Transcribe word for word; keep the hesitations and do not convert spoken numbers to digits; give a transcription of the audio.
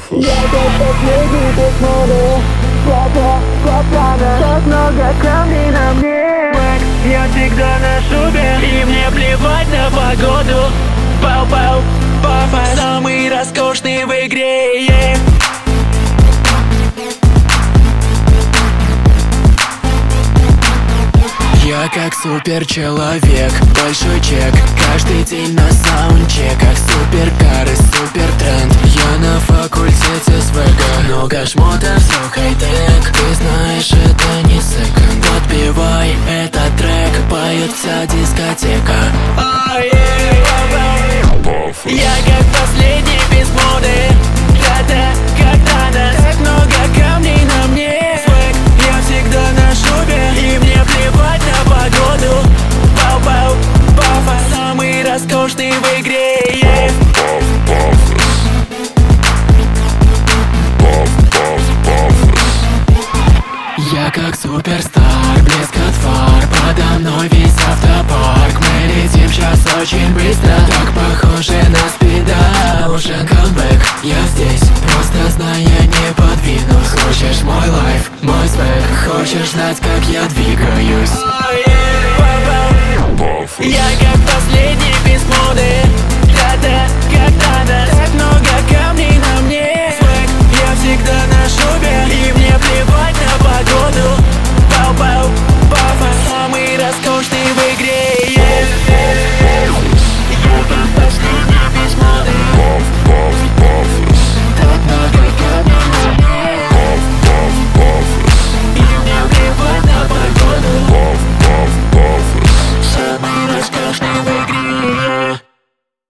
Я как последний без моды, глаза, глаза, так много камней на мне. Я всегда на шубе, и мне плевать на погоду. Пау-пау, папа, самый роскошный в игре, yeah. Я как суперчеловек, большой чек, каждый день на саундчек. Как суперкар и супертренд, я на факультете свега. Много шмота, все хай-тек, ты знаешь, это не секонд. Подпевай этот трек, поет вся дискотека. Oh, yeah. Я как последний без моды, когда, когда нас так много камней на мне. Свэг, я всегда на шубе, и мне плевать на погоду. Пау-пау, папа, самый роскошный в игре, yeah. Я как суперстар, блеск от фар, подо мной весь автопарк. Мы летим сейчас очень быстро, так похоже на спида. Нужен камбэк, я здесь, просто знай, я не подвинусь. Хочешь мой лайф, мой свэг, хочешь знать, как я двигаюсь? Oh, yeah. Я